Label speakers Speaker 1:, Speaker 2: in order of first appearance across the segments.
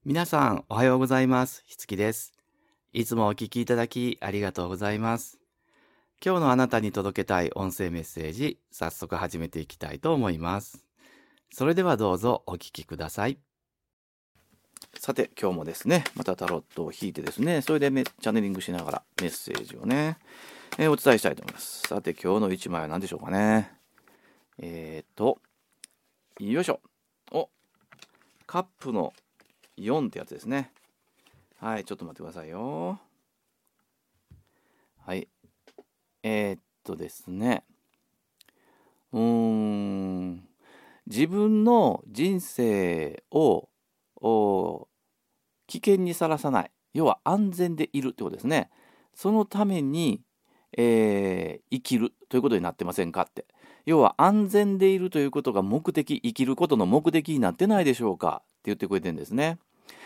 Speaker 1: 皆さんおはようございます。ひつきです。いつもお聞きいただきありがとうございます。今日のあなたに届けたい音声メッセージ、早速始めていきたいと思います。それではどうぞお聞きください。さて今日もですね、またタロットを引いてですね、それでチャネリングしながらメッセージをね、お伝えしたいと思います。さて今日の1枚は何でしょうかね。よいしょ。カップの4ってやつですね。はい、ちょっと待ってくださいよ。はい。ですね。自分の人生を危険にさらさない。要は安全でいるってことですね。そのために、生きるということになってませんかって。要は安全でいるということが目的、生きることの目的になってないでしょうかって言ってくれてるんですね。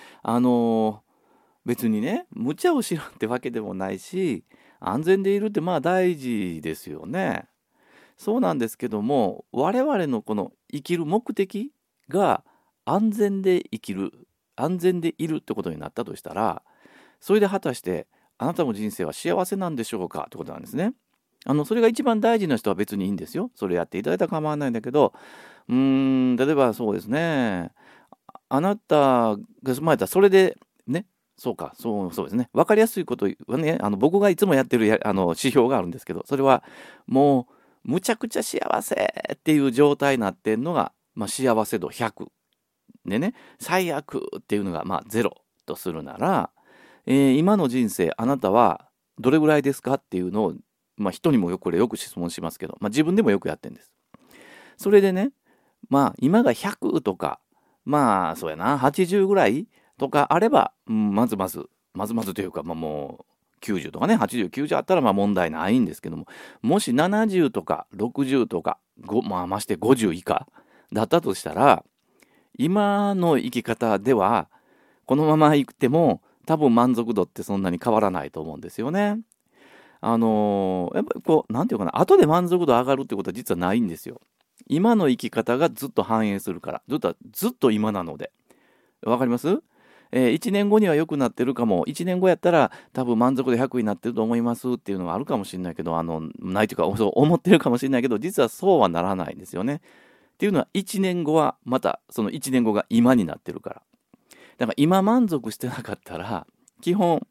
Speaker 1: 別にね、無茶をしろってわけでもないし、安全でいるってまあ大事ですよね。そうなんですけども、我々のこの生きる目的が安全で生きる、安全でいるってことになったとしたら、それで果たしてあなたの人生は幸せなんでしょうかってことなんですね。それが一番大事な人は別にいいんですよ。それやっていただいたら構わないんだけど、例えばそうですね。あなたが生まれたそれでね、そうですね。わかりやすいことはね、僕がいつもやってる指標があるんですけど、それはもうむちゃくちゃ幸せっていう状態になってんのが、幸せ度100でね、最悪っていうのが0とするなら、今の人生あなたはどれぐらいですかっていうのを、人にもよく質問しますけど、自分でもよくやってるんです。それでね、今が100とか、そうやな、80ぐらいとかあれば、まずまずというか、もう90とかね、80、90あったら問題ないんですけども、もし70とか60とか、まして50以下だったとしたら、今の生き方では、このまま生きても、多分満足度ってそんなに変わらないと思うんですよね。やっぱりなんていうかな、後で満足度上がるってことは実はないんですよ。今の生き方がずっと反映するから。ずっと今なので。わかります？ 1 年後には良くなってるかも。1年後やったら多分満足度100になってると思いますっていうのはあるかもしれないけど、ないというか、そう思ってるかもしれないけど、実はそうはならないんですよね。っていうのは1年後はまたその1年後が今になってるから。だから今満足してなかったら、基本、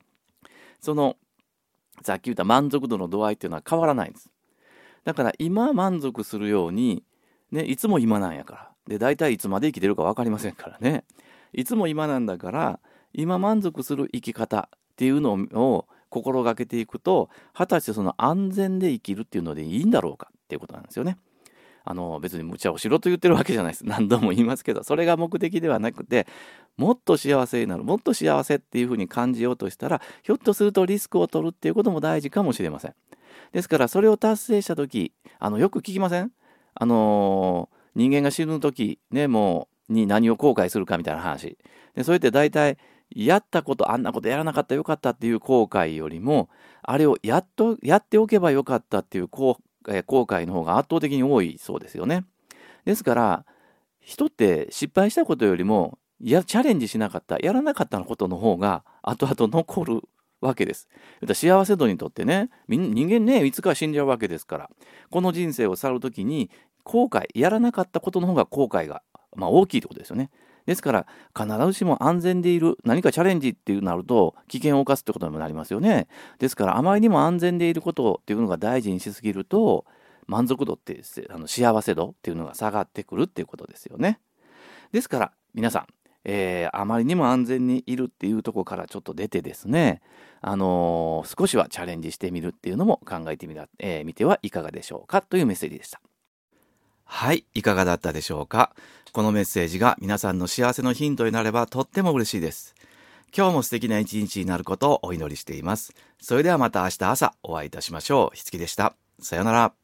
Speaker 1: さっき言った満足度の度合いっていうのは変わらないんです。だから今満足するように、ね、いつも今なんやから。で、大体いつまで生きてるか分かりませんからね。いつも今なんだから、今満足する生き方っていうのを心がけていくと、果たしてその安全で生きるっていうのでいいんだろうかっていうことなんですよね。別に無茶をしろと言ってるわけじゃないです。何度も言いますけど、それが目的ではなくて、もっと幸せになる、もっと幸せっていうふうに感じようとしたら、ひょっとするとリスクを取るっていうことも大事かもしれません。ですから、それを達成したとき、よく聞きません？人間が死ぬとき、ね、に何を後悔するかみたいな話。で、それって大体、やったこと、あんなことやらなかったらよかったっていう後悔よりも、あれをやっておけばよかったっていう後悔の方が圧倒的に多いそうですよね。ですから、人って失敗したことよりも、チャレンジしなかった、やらなかったことの方が後々残るわけです。幸せ度にとってね、人間ね、いつか死んじゃうわけですから、この人生を去るときに、やらなかったことの方が後悔が、大きいってことですよね。ですから、必ずしも安全でいる、何かチャレンジっていうなると、危険を冒すってことにもなりますよね。ですから、あまりにも安全でいることっていうのが大事にしすぎると、満足度って、幸せ度っていうのが下がってくるっていうことですよね。ですから、皆さん、あまりにも安全にいるっていうところからちょっと出てですね、少しはチャレンジしてみるっていうのも考えてみてはいかがでしょうかというメッセージでした。はい、いかがだったでしょうか。このメッセージが皆さんの幸せのヒントになればとっても嬉しいです。今日も素敵な一日になることをお祈りしています。それではまた明日朝お会いいたしましょう。ひつきでした。さようなら。